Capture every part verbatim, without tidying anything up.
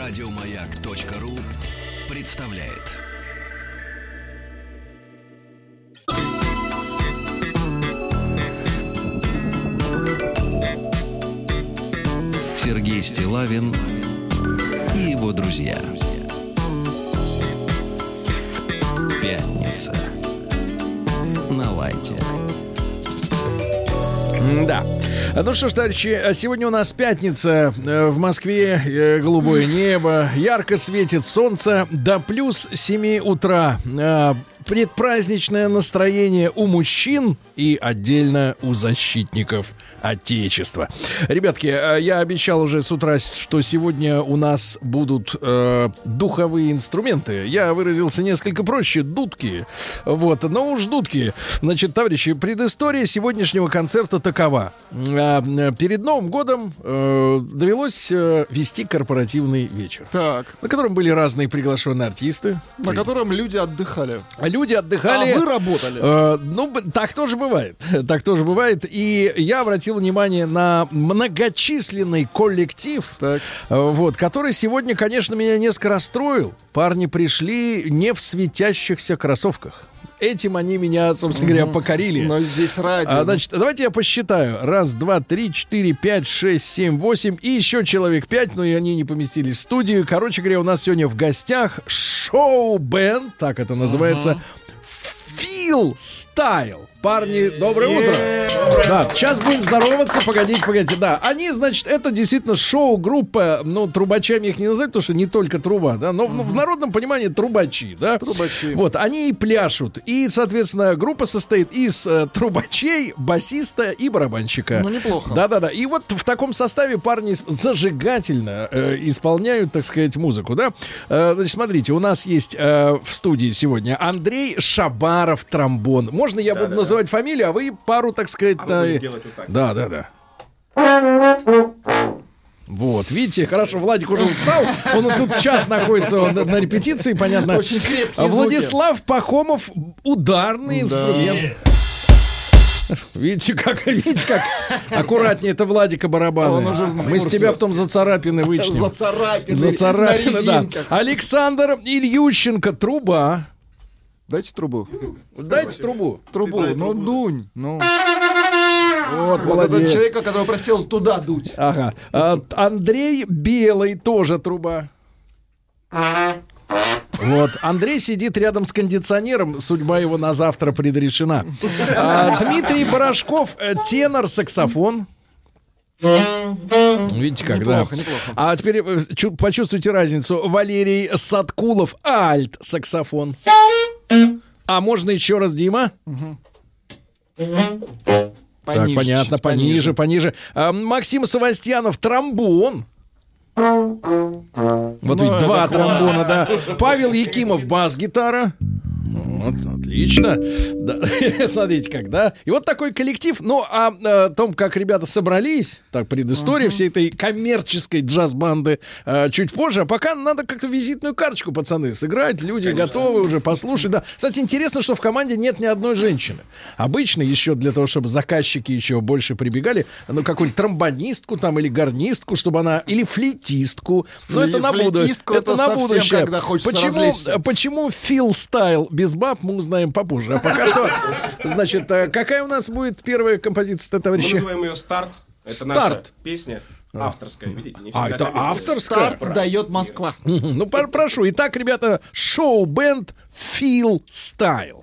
Радиомаяк.ру представляет. Сергей Стиллавин и его друзья. Пятница. На лайте. Да. Ну что ж, товарищи, сегодня у нас пятница. В Москве голубое небо, ярко светит солнце до плюс семи утра. Предпраздничное настроение у мужчин и отдельно у защитников Отечества. Ребятки, я обещал уже с утра, что сегодня у нас будут э, духовые инструменты. Я выразился несколько проще. Дудки. Вот, но уж дудки. Значит, товарищи, предыстория сегодняшнего концерта такова. Э, перед Новым годом э, довелось э, вести корпоративный вечер. Так. На котором были разные приглашенные артисты. На котором люди отдыхали. Люди отдыхали. А вы работали. Э, ну, так тоже бывает. Так тоже бывает. И я обратил внимание на многочисленный коллектив, так. Вот, который сегодня, конечно, меня несколько расстроил. Парни пришли не в светящихся кроссовках. Этим они меня, собственно говоря, покорили. Но здесь радио. А, значит, давайте я посчитаю. Раз, два, три, четыре, пять, шесть, семь, восемь. И еще человек пять, но и они не поместились в студию. Короче говоря, у нас сегодня в гостях шоу-бенд, так это называется, Feel Style. Парни, доброе утро. Да, сейчас будем здороваться. Погодите, погодите. Да, они, значит, это действительно шоу-группа. Ну, трубачами их не называют, потому что не только труба, да, но uh-huh. в, в народном понимании трубачи, да. Трубачи. Вот, они и пляшут. И, соответственно, группа состоит из э, трубачей, басиста и барабанщика. Ну, неплохо. Да-да-да. И вот в таком составе парни зажигательно э, исполняют, так сказать, музыку, да. Э, значит, смотрите, у нас есть э, в студии сегодня Андрей Шабаров, тромбон. Можно я да, буду да, называть да. фамилию, а вы пару, так сказать... А мы делать вот так. Да, да, да. Вот, видите, хорошо, Владик уже устал. Он тут час находится он, на репетиции, понятно. Очень крепкие Владислав звуки. Пахомов, ударный да. инструмент. Видите, как, видите, как аккуратнее это Владика барабаны. Мы с тебя потом за царапины вычнем. За царапины. За царапины, да. Александр Ильющенко, труба. Дайте трубу. Дайте трубу. Трубу, ну дунь. Ну. Вот, вот молодец. этот человек, который просил туда дуть. Ага. А, Андрей Белый, тоже труба. Вот. Андрей сидит рядом с кондиционером. Судьба его на завтра предрешена. А, Дмитрий Порошков, тенор, саксофон. Видите, как, неплохо, да. Неплохо. А теперь чу- почувствуйте разницу. Валерий Садкулов, альт, саксофон. А можно еще раз, Дима? Угу. Так, пониже, понятно, пониже, пониже. пониже. А, Максим Савастьянов, тромбон. Вот ну, ведь два тромбона, да. Павел Якимов, бас-гитара. Вот, отлично. Да. Смотрите, как, да. И вот такой коллектив. Ну, а о том, как ребята собрались, так, предыстория uh-huh. всей этой коммерческой джаз-банды а, чуть позже. А пока надо как-то визитную карточку, пацаны, сыграть. Люди Конечно. готовы уже послушать. Да. Кстати, интересно, что в команде нет ни одной женщины. Обычно еще для того, чтобы заказчики еще больше прибегали, ну, какую-нибудь тромбонистку там или гарнистку, чтобы она... Или флейтистку. Фли- Но это на будущее. Это, это на совсем, будущее. Когда почему, почему Feel Style без баб, мы узнаем попозже. А пока что, значит, какая у нас будет первая композиция, товарищи? Мы называем ее «Старт». Это Старт. наша песня. Авторская, видите? Не а, это авторская? Старт дает Москва. Ну, прошу. Итак, ребята, шоу-бенд Feel Style.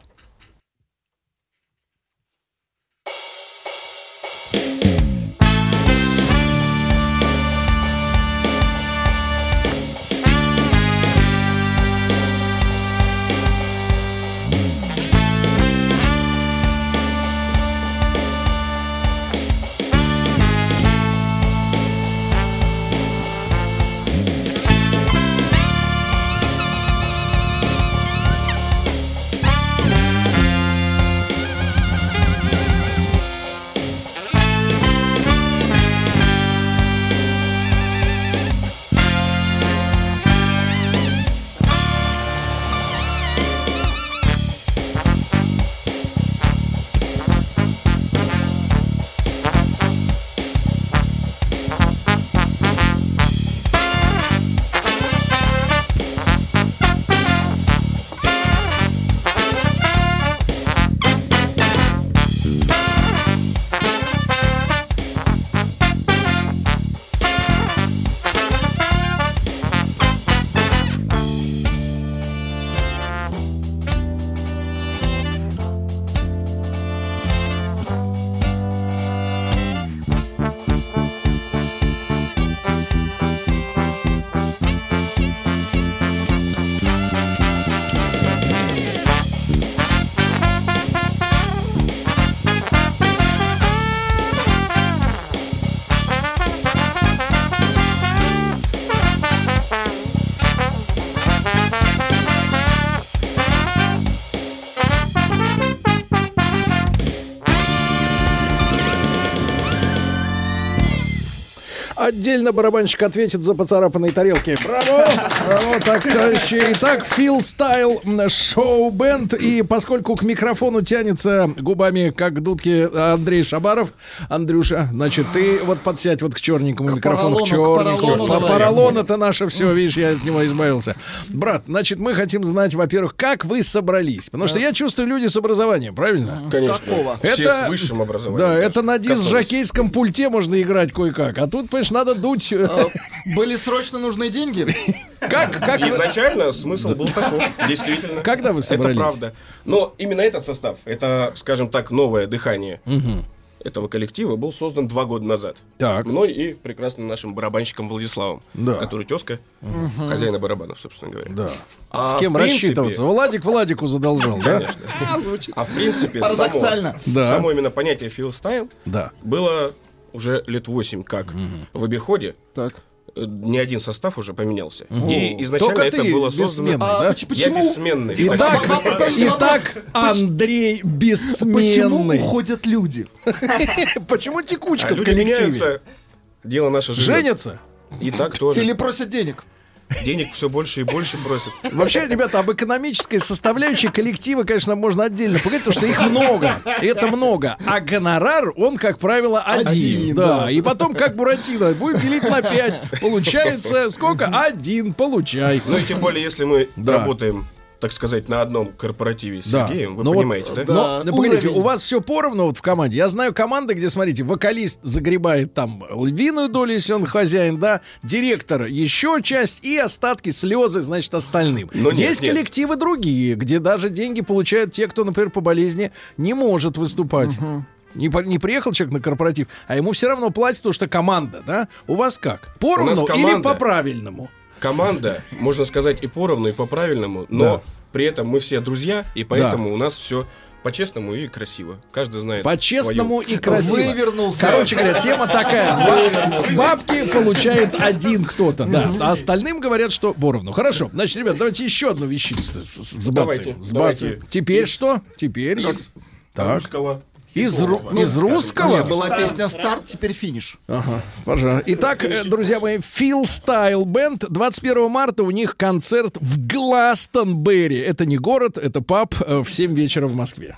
Отдельно барабанщик ответит за поцарапанные тарелки. Браво! Браво, так, товарищи. Итак, Фил Стайл Шоу Бенд. И поскольку к микрофону тянется губами, как к дудке, Андрей Шабаров, Андрюша, значит, ты вот подсядь вот к черненькому микрофону, к черненькому. Поролон это наше все, видишь, я от него избавился. Брат, значит, мы хотим знать, во-первых, как вы собрались. Потому что я чувствую, люди с образованием, правильно? Конечно. какого? Все Это- с высшим образованием. Да, даже. это на диск-жокейском пульте можно играть кое-как. А тут, понимаешь, надо дуть. А, Были срочно нужны деньги? Как, как, вы- Изначально смысл был таков, действительно. Когда вы собрались? Это правда. Но именно этот состав, это, скажем так, новое дыхание этого коллектива был создан два года назад. Так. Мной и прекрасным нашим барабанщиком Владиславом, Да. который тезка хозяина барабанов, собственно говоря. Да. А С кем в принципе- рассчитываться? Владик Владику задолжал, да? Конечно. А, звучит А в принципе, само, парадоксально. Да. само именно понятие филстайл Да. было уже лет восемь как в обиходе. Так. Э, Ни один состав уже поменялся. И изначально Только это ты было создано... бессменный, А да? поч- Я почему? бессменный. Итак, Вопрос, вопрос. итак, Андрей Почему бессменный. уходят люди? Почему А текучка в люди коллективе? меняются, дело наше живет. Женятся? И так тоже. Или просят денег? Денег все больше и больше просят. Вообще, ребята, об экономической составляющей коллектива, конечно, можно отдельно поговорить, потому что их много. Это много. А гонорар, он, как правило, один. Один, да. да. И потом, как Буратино, будем делить на пять. Получается, сколько? Один. Получай. Ну и тем более, если мы Да. работаем, так сказать, на одном корпоративе с Да. Сергеем, вы Ну вот, понимаете, да? да. Но, ну, погодите, уровень. у вас все поровну вот в команде. Я знаю команды, где, смотрите, вокалист загребает там львиную долю, если он хозяин, да, директор еще часть и остатки, слезы, значит, остальным. Но нет, Есть нет. коллективы другие, где даже деньги получают те, кто, например, по болезни не может выступать. Не, по- не приехал человек на корпоратив, а ему все равно платят, потому что команда, да? У вас как? Поровну или команда. по-правильному? Команда, можно сказать, и поровну, и по-правильному, но Да. при этом мы все друзья, и поэтому у нас все по-честному и красиво. Каждый знает По-честному свою. и красиво. Вывернулся. Короче говоря, тема такая. Ба- Бабки получает один кто-то, да. А остальным говорят, что поровну. Хорошо. Значит, ребят, давайте еще одну вещицу с- с- сбацаем. Давайте, Сбацаем. давайте. Теперь Из- что? Теперь Из Так. русского. из, ру- хипового, из скажем. русского? Нет, была песня «Старт», теперь финиш. Ага, пожалуйста. Итак, э, друзья мои, Фил Стайл Бенд. двадцать первого марта у них концерт в Гластонберри. Это не город, это паб э, в семь вечера в Москве.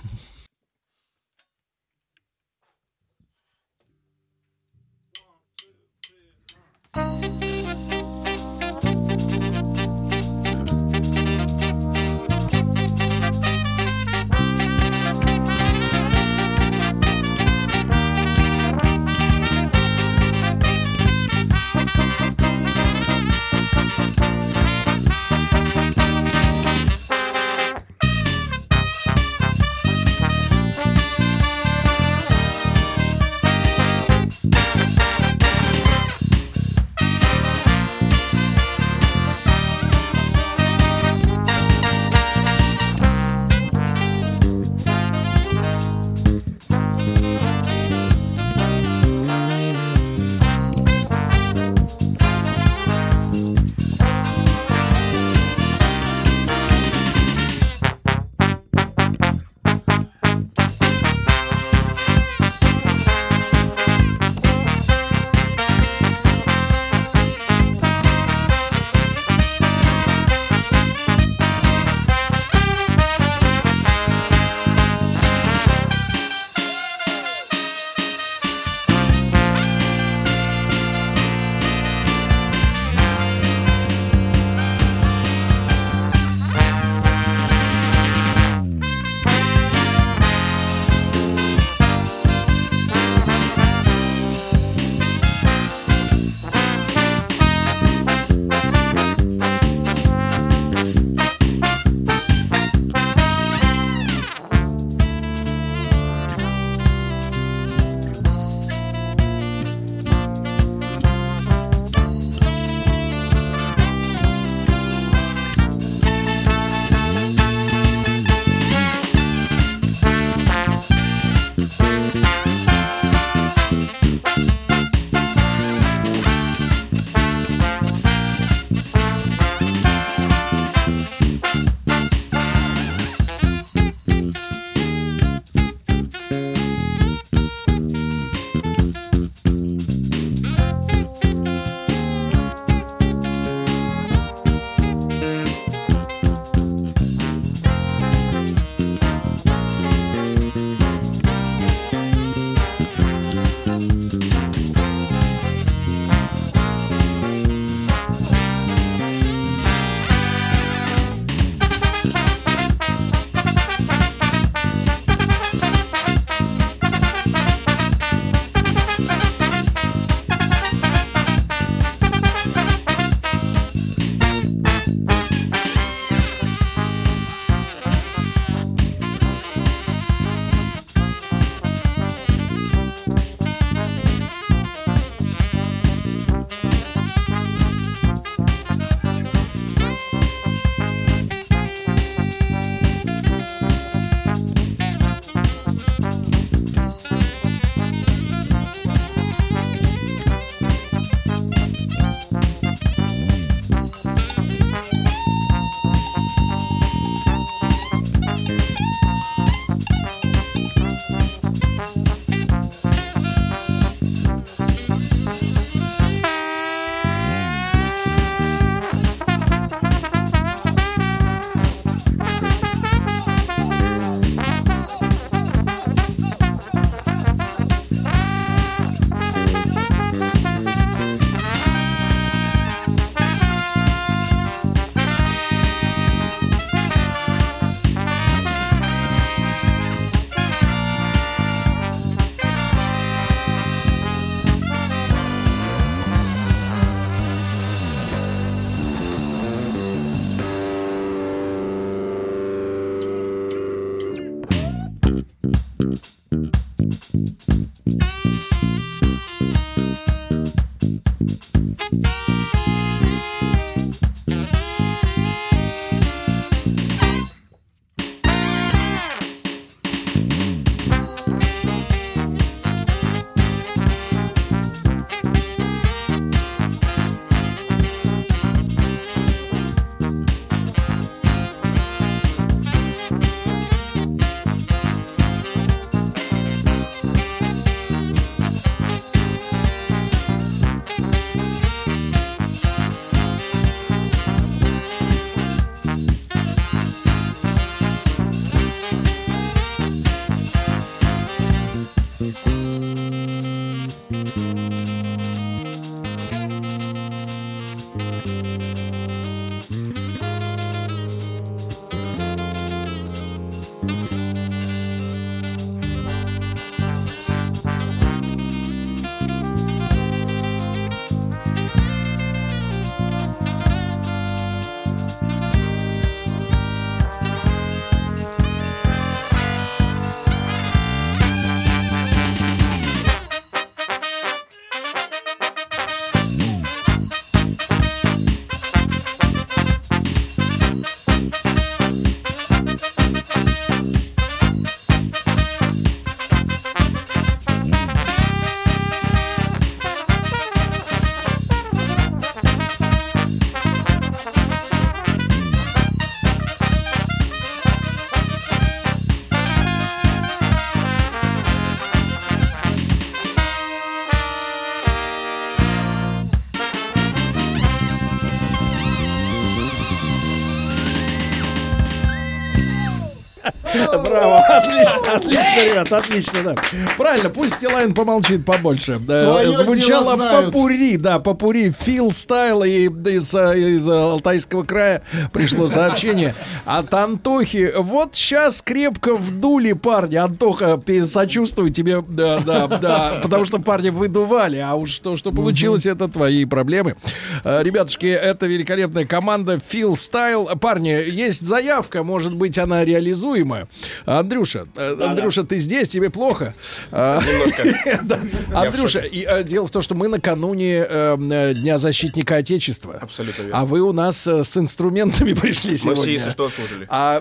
Браво, отлично, отлично, ребят, отлично, да. Правильно, пусть Тилайн помолчит побольше. Да, Своё звучало дело знают. попури, да, попури, Фил Стайл, и из, из Алтайского края пришло сообщение от Антохи. Вот сейчас крепко вдули парни. Антоха, сочувствую тебе, да, да, да, потому что парни выдували, а уж то, что получилось, это твои проблемы. Ребятушки, это великолепная команда Фил Стайл. Парни, есть заявка, может быть, она реализуема. Андрюша, да, Андрюша, да. Ты здесь, тебе плохо? Немножко. Андрюша, и, э, дело в том, что мы накануне э, Дня защитника Отечества. Абсолютно верно. А вы у нас э, с инструментами пришли сегодня. Мы все, если что, служили. А,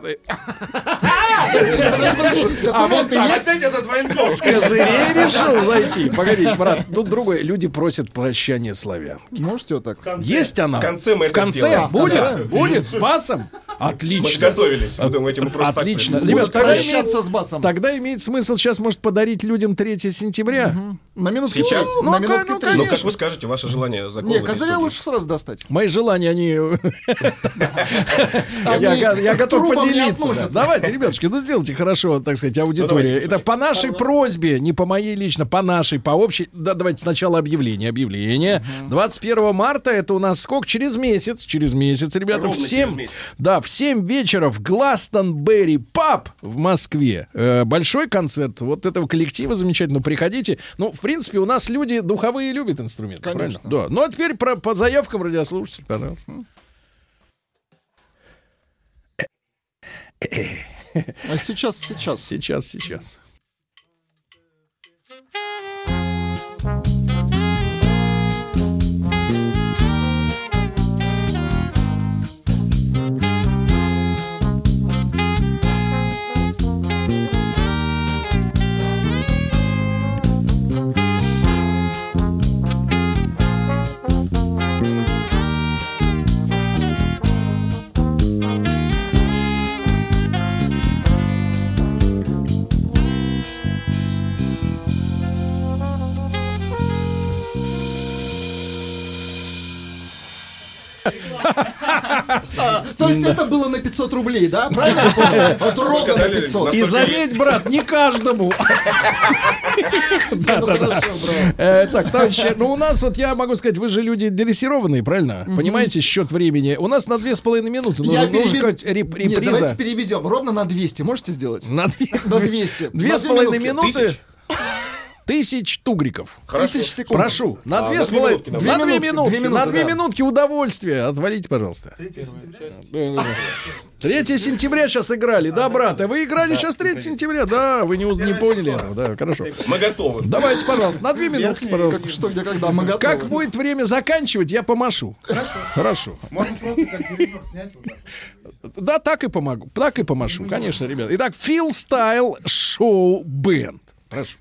Документы есть? с козырей решил зайти. Погодите, брат, тут другое. Люди просят прощания славян. Можете вот так? Есть она? В конце мы В это конце? сделаем. Будет? В конце. Будет? С басом? Мы Отлично. готовились. Вы думаете, мы просто так Отлично. пришли? Ребят, тогда имеет, Прощаться с басом. тогда имеет смысл сейчас, может, подарить людям третьего сентября. На минутку. Сейчас? На Ну-ка, минутки ну, три. Ну, конечно. как вы скажете, ваше желание Не, заковывать козыря историю. лучше сразу достать. Мои желания, они... Они Я го- я к готов трупам не поделиться. да. относятся. Давайте, ребятушки, ну сделайте хорошо, так сказать, аудитории. давайте, Это по нашей просьбе, не по моей лично, по нашей, по общей. Да, давайте сначала объявление. Объявление. двадцать первого марта, это у нас сколько? Через месяц. Через месяц, ребята. Ровно В семь, через месяц. да, в семь вечера в Гластонберри паб в Москве. Э, большой концерт вот этого коллектива замечательного. Приходите. Ну, в принципе, у нас люди духовые любят инструменты. Конечно. Правильно? Да. Ну, а теперь про, по заявкам радиослушателей, пожалуйста. А сейчас, сейчас. Сейчас, сейчас. То есть это было на пятьсот рублей, да? Правильно я понял? Вот ровно на пятьсот. И заметь, брат, не каждому. Да, Ну да, да. хорошо, бро. Э, Так, товарищи, ну у нас вот я могу сказать, вы же люди дрессированные, правильно? Понимаете счет времени? У нас на две с половиной минуты Я нужно нужно перевед- сказать реп- Нет, давайте реприза. переведем. Ровно на двести. Можете сделать? На две На двести. две На с половиной минутки. минуты. Тысяч? Тысяч тугриков. Хорошо. Тысяч секунд. Прошу, на А, две на с две половиной, минутки на давай. две Две минутки, минутки, на две две минуты, да. минутки удовольствия. Отвалите, пожалуйста. третьего сентября сейчас играли, да, брат? А вы играли сейчас третьего сентября, да? Вы не, уз- не поняли этого, да, хорошо. Мы готовы. Давайте, пожалуйста, на две минутки, пожалуйста. Как, что, где, когда? Мы готовы. Как будет время заканчивать, я помашу. Хорошо. Хорошо. Можно просто как дирижер снять вот так. Да, так и помогу. Так и помашу, конечно, ребят. Итак, Фил Стайл Шоу Бенд. Прошу.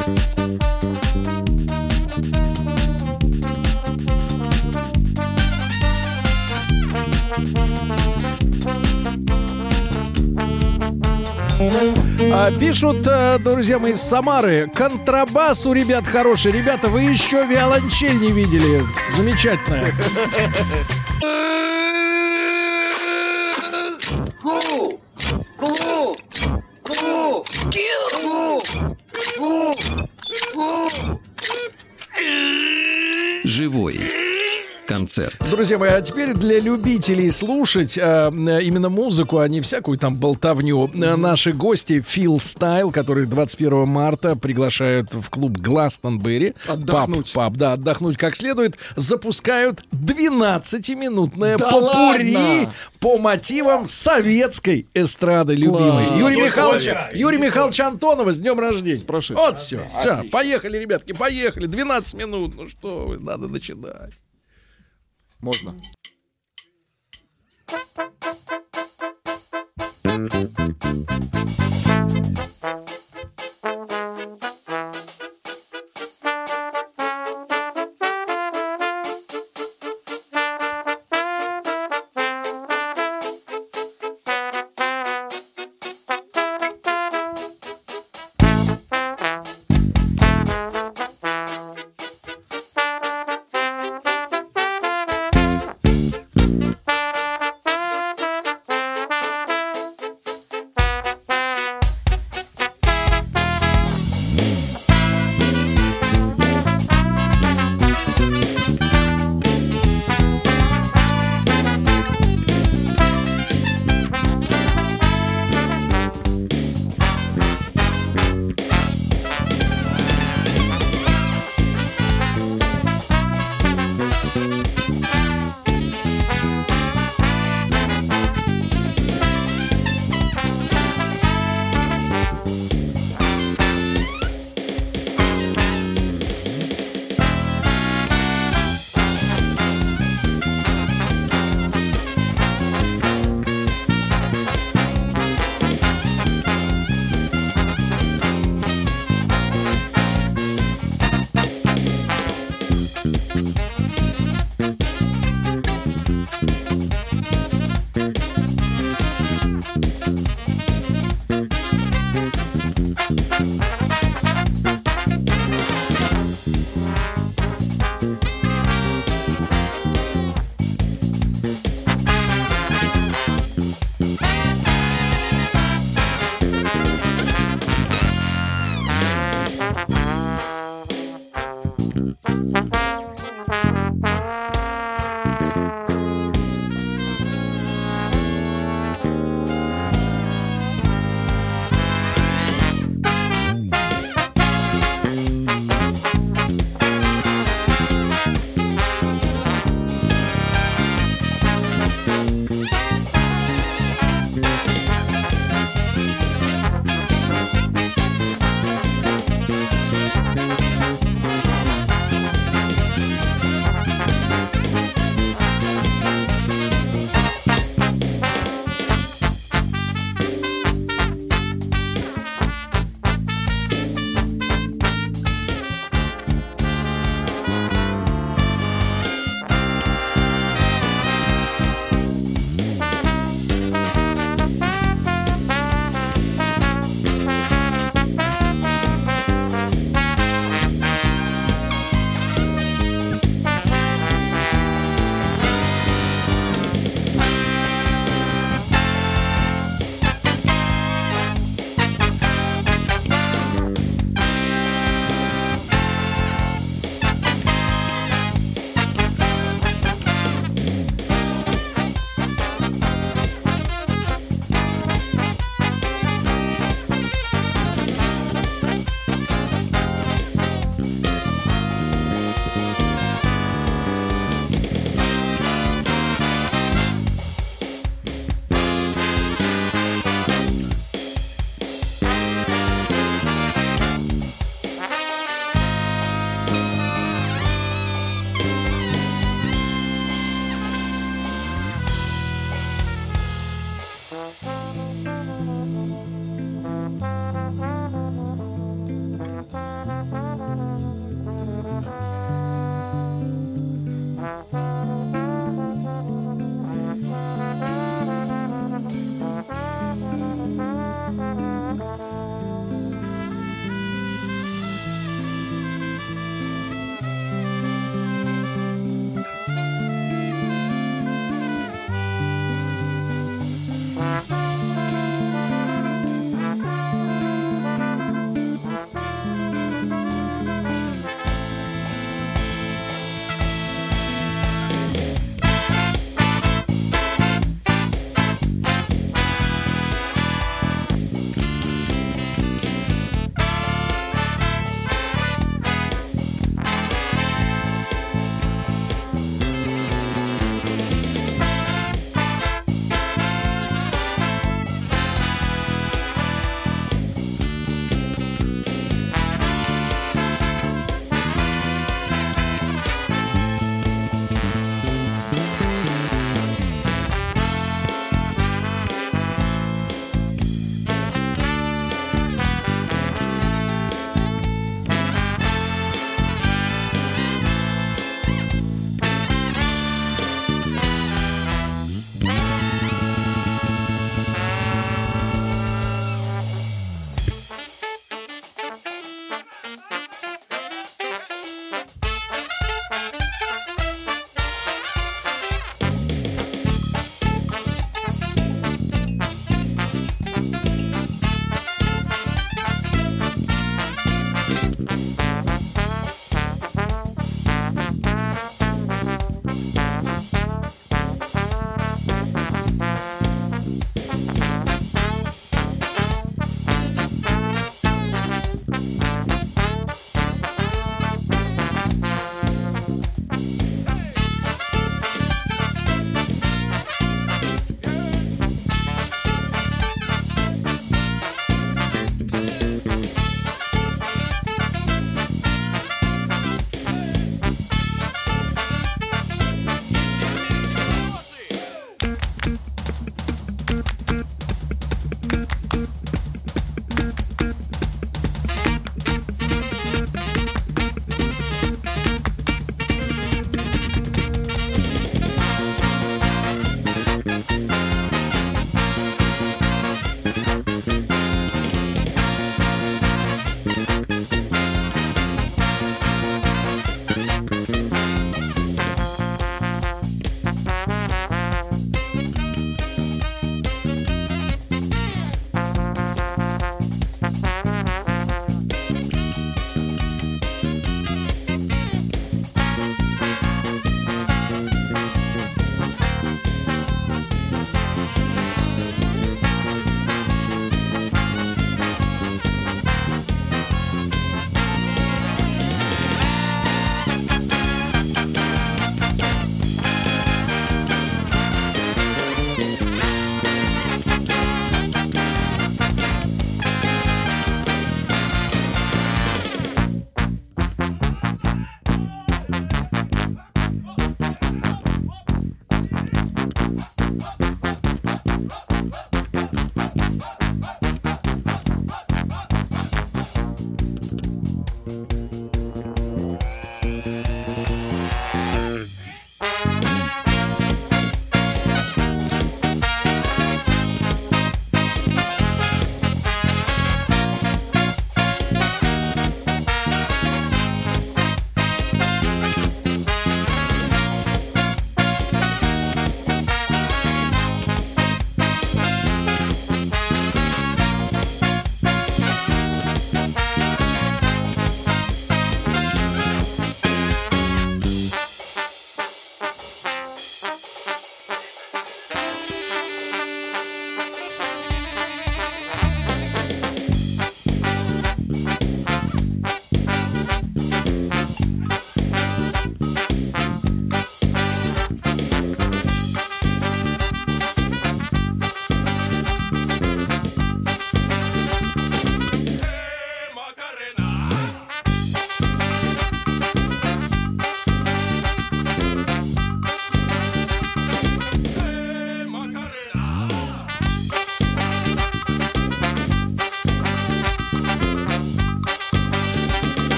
А, пишут, э, друзья мои, из Самары: контрабас у ребят хороший. Ребята, вы еще виолончель не видели. Замечательно. Ку! Ку! Ку! Ку! Ку! Ку! Живой концерт. Друзья мои, а теперь для любителей слушать э, именно музыку, а не всякую там болтовню, э, наши гости Feel Style, которые двадцать первого марта приглашают в клуб Гластонберри. Отдохнуть. Паб, паб, да, отдохнуть как следует. Запускают двенадцатиминутное Да попурри ладно? по мотивам советской эстрады любимой. Класс. Юрий Не Михайлович, только. Юрий Михайлович Антонова с днем рождения. Спрашивай. Вот все. Все, поехали, ребятки, поехали. двенадцать минут. Ну что вы, надо начинать. Можно.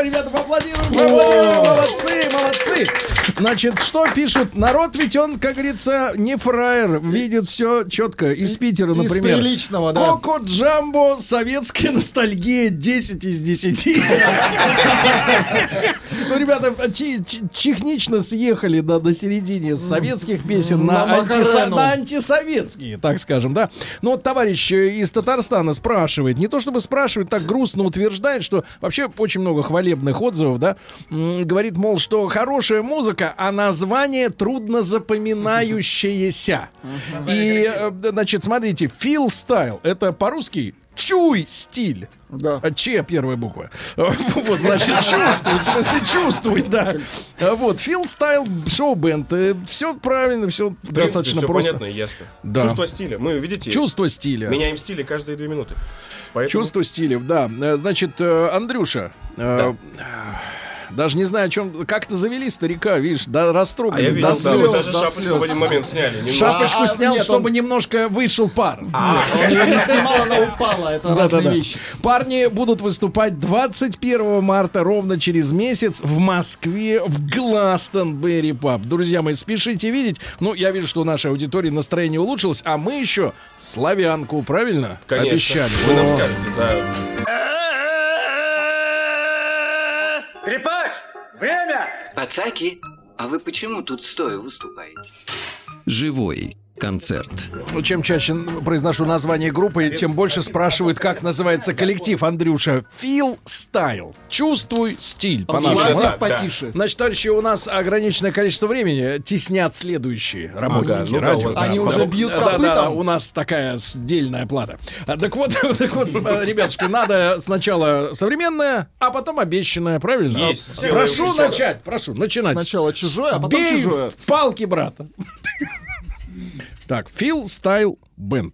ребята, поаплодируем, поаплодируем, молодцы, молодцы. Значит, что пишут? Народ ведь он, как говорится, не фраер, видит все четко. Из Питера, Из например. приличного, да. Коко Джамбо, советская ностальгия, десять из десяти. Ну, ребята, чи- чи- технично съехали до, до середины с советских песен на, На антиса- Макарену. на антисоветские, так скажем, да. Ну, вот товарищ из Татарстана спрашивает, не то чтобы спрашивает, так грустно утверждает, что вообще очень много хвалебных отзывов, да. М, Говорит, мол, что хорошая музыка, а название трудно запоминающееся. И, э, значит, смотрите, Feel Style, это по-русски чуй стиль. Да. А Че первая буква. Вот, значит, чувствовать, в смысле чувствовать, да. Вот, Feel Style шоу-бенд. Все правильно, все В принципе, достаточно всё просто. понятно и ясно. Да. Чувство стиля. Мы, видите, Чувство стиля. меняем стили каждые две минуты. Поэтому... Чувство стиля, да. Э, Значит, э, Андрюша, э, даже не знаю, о чем. Как-то завели старика, видишь, да, А растрогали. я до видел, да, вы слез. даже до шапочку слез. в один момент сняли. немножко. Шапочку А, снял, нет, чтобы он- немножко вышел пар. Он ее не снимал, она упала. Это разные Да-да-да. вещи. Парни будут выступать двадцать первого марта, ровно через месяц, в Москве, в Гластонберри паб. Друзья мои, спешите видеть. Ну, я вижу, что у нашей аудитории настроение улучшилось, а мы еще славянку, правильно? Конечно. Обещали. Вы нам О. скажете за... Скрипач! Время! Пацаки, а вы почему тут стоя выступаете? Живой концерт. Чем чаще произношу название группы, тем больше спрашивают, как называется коллектив, Андрюша. Feel Style. Чувствуй стиль. По-нашему. Владик, Да? потише. Значит, товарищи, у нас ограниченное количество времени. Теснят следующие работники ну да, радио. у вас Они Да, уже да, бьют да, да, копытом. да, у нас такая дельная плата. А, так вот, так вот, ребятушки, надо сначала современное, а потом обещанное, правильно? Есть. А, Сделаем Прошу сейчас. начать, прошу, начинать. Сначала чужое, а потом Бей чужое. в палки, брата. Так, Feel Style Band.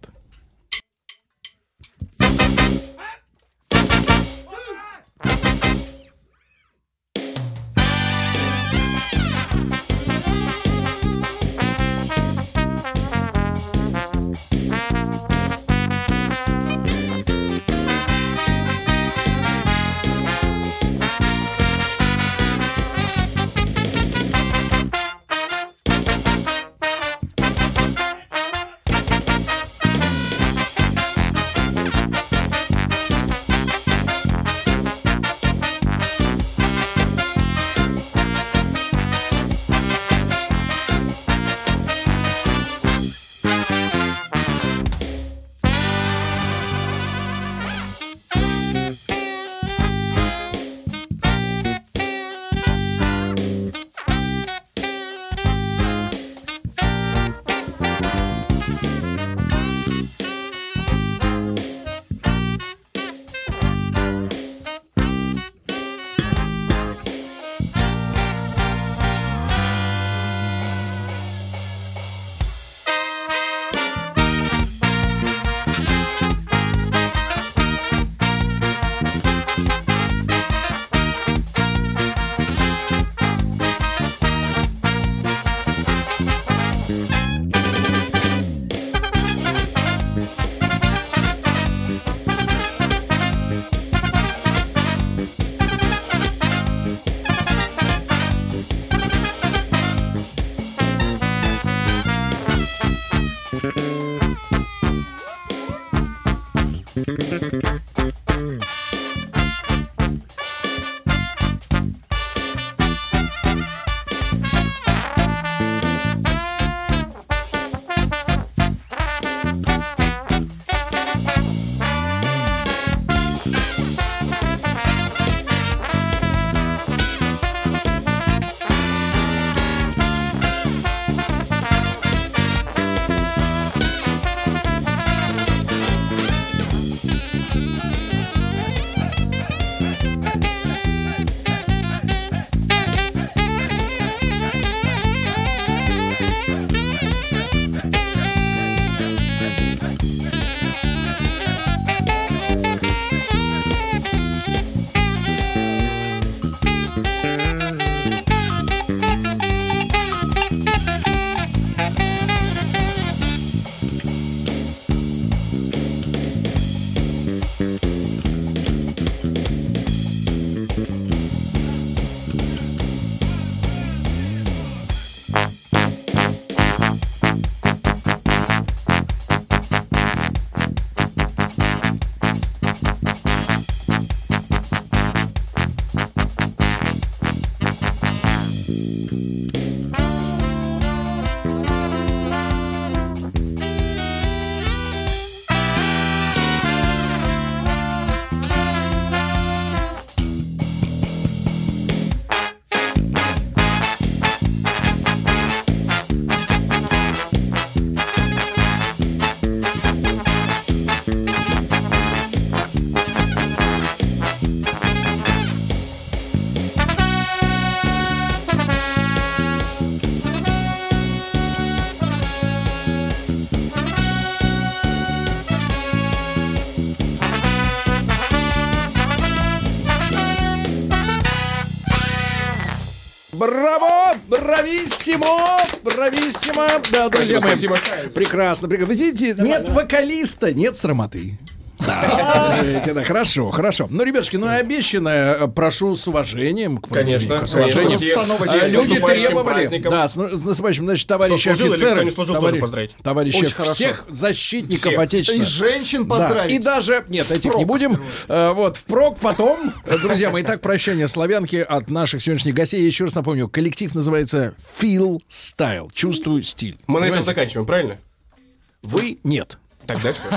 Браво! Брависсимо! Брависсимо! Да, друзья мои, спасибо. прекрасно, прекрасно. Видите, нет вокалиста, нет срамоты. Да, это хорошо, хорошо. Ну, ребятушки, ну обещанное, прошу с уважением к Конечно, с уважением. всех, А, всех с люди наступающим требовали, праздником. да, с, с наступающим, значит, товарищи Кто служил или офицеры, кто не служил, тоже товарищ- поздравить. товарищи, Очень хорошо. всех защитников Всех. И Отечества. женщин Да, поздравить. и даже, нет, этих не будем. Э, вот, впрок потом. Э, Друзья мои, итак, прощание славянки от наших сегодняшних гостей. Я еще раз напомню, коллектив называется Feel Style. Чувствую стиль. Мы на этом Понимаете? заканчиваем, правильно? Вы нет. Тогда все.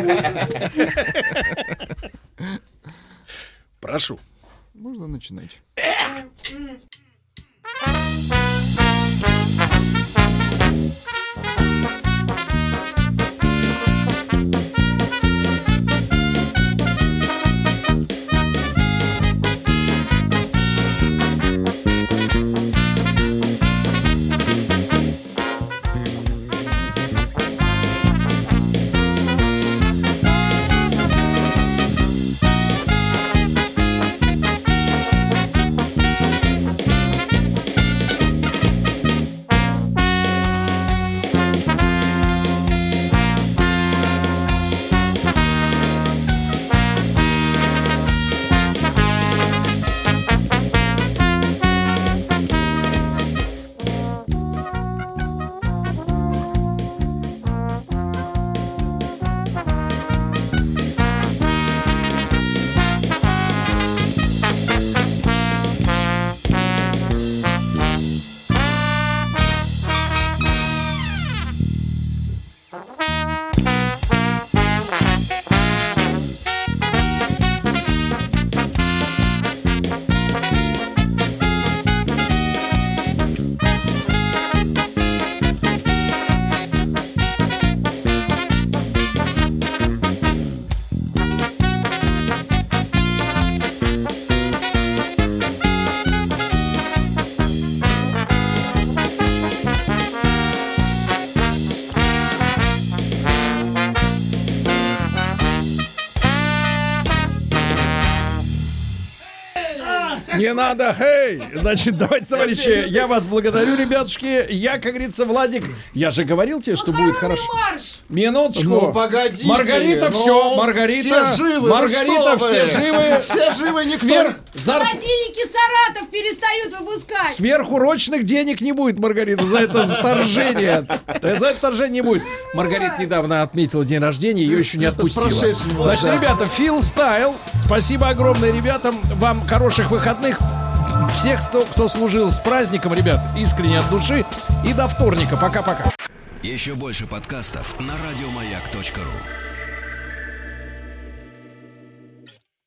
Прошу. Можно начинать. Не надо, хей! Значит, давайте, товарищи, я вас благодарю, ребятушки. Я, как говорится, Владик, я же говорил тебе, что будет хорошо. Марш! Минуточку. Ну, погодите. Маргарита, ну, все, Маргарита. Все живы. Маргарита, ну, что все вы? живы. Все живы, никто... Сверх, зар- Холодильники Саратов перестают выпускать. Сверхурочных денег не будет, Маргарита, за это вторжение. За это вторжение не будет. Маргарита недавно отметила день рождения, ее еще не отпустила. прошедшим, Значит, да. ребята, Feel Style. Спасибо огромное ребятам. Вам хороших выходных. Всех, кто, кто служил с праздником, ребят, искренне от души. И до вторника. Пока-пока. Еще больше подкастов на радиомаяк точка ру.